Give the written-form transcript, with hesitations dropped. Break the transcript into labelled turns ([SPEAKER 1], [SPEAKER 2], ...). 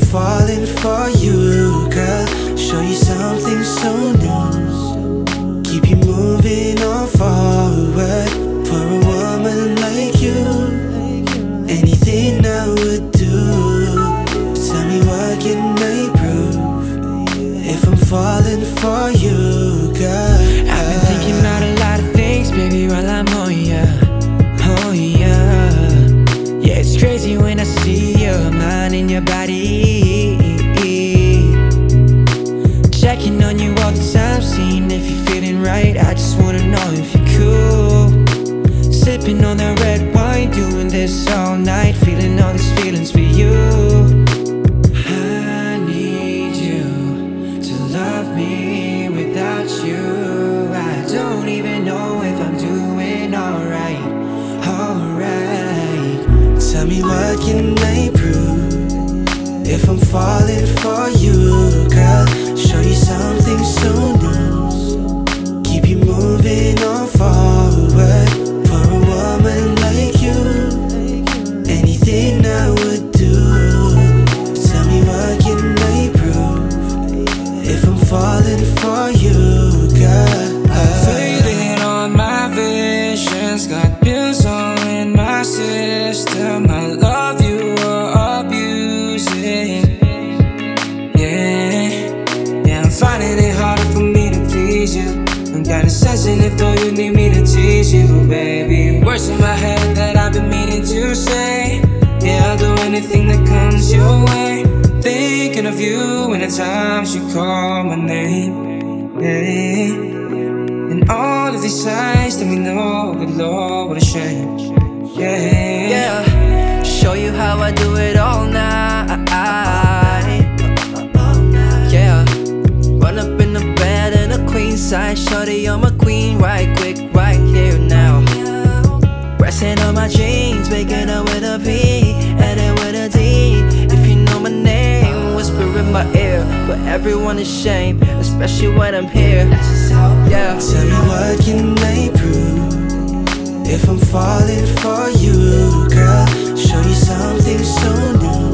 [SPEAKER 1] falling for you, girl, show you something so new. Keep you moving on forward. For a woman like you, anything I would do. Tell me what can I prove if I'm falling for you, girl?
[SPEAKER 2] I've been thinking about a lot of things, baby, while I'm on ya. Oh yeah, yeah, it's crazy when I see your mind in your body. Checking on you all the time, seeing if you're feeling right. I just wanna know if you're cool. Sipping on that red wine, doing this all night, feeling all these feelings for you. I need you to love me without you. I don't even know if I'm doing alright.
[SPEAKER 1] Tell me what can I prove if I'm falling for you, girl, show you something so new. Keep you moving on forward. For a woman like you, anything I would do. Tell me what can I prove if I'm falling for you, girl?
[SPEAKER 2] Fading on my visions, got bills all in my system. I love you or abusing. Yeah, I'm finding it harder for me to please you. I'm kinda sensitive though you need me to tease you, baby. Words in my head that I've been meaning to say. Yeah, I'll do anything that comes your way. Thinking of you in the times you call my name. Yeah. And all of these signs let me know, good Lord, what a shame. Yeah, show you how I do it all night. Yeah, run up in the bed in a queen size. Shorty, I'm a queen, right quick, right here now. Resting on my jeans, making it with a P, and it with a D. If you know my name, whisper in my ear, but everyone is shame, especially when I'm here. Yeah.
[SPEAKER 1] Tell me what can I prove if I'm falling for you, girl, show you something so new.